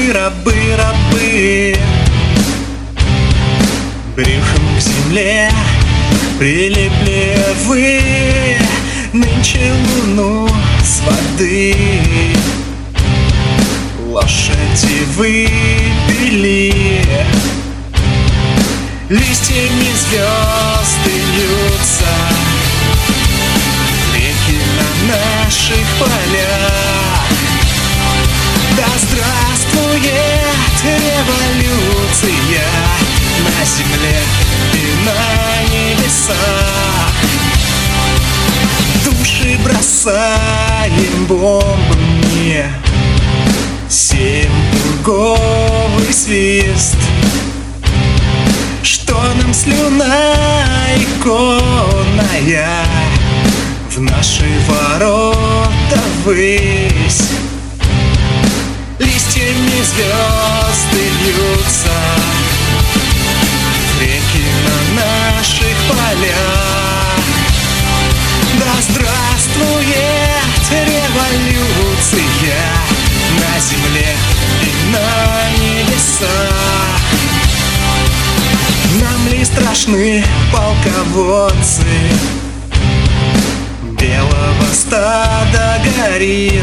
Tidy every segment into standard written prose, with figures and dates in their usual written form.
рабы, рабы, рабы. Брюхом к земле прилипли вы, нынче луну с воды лошади выпили. Листьями звезды льются реки на наших полях. Да здравствует революция на земле и на небесах. Души бросаем бомбами, сеем пурговый свист. Что нам слюна иконная в наши ворота ввысь? Листьями звезды льются в реки на наших полях. Да здравствует революция на земле и на небесах. Нам ли страшны полководцы белого стада горилл?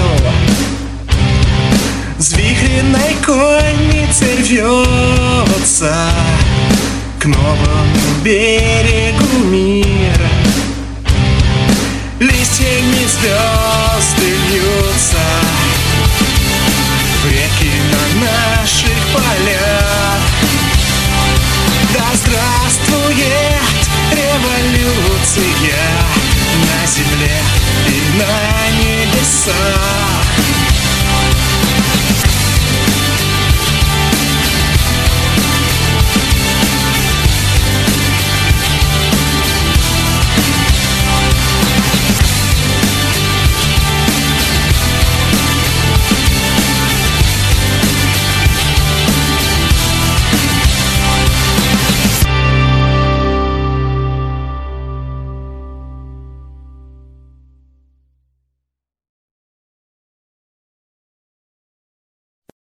Взвихренной конницей рвется к новому берегу мир. Листьями звезды льются в реки на наших полях. Да здравствует революция на земле и на небесах.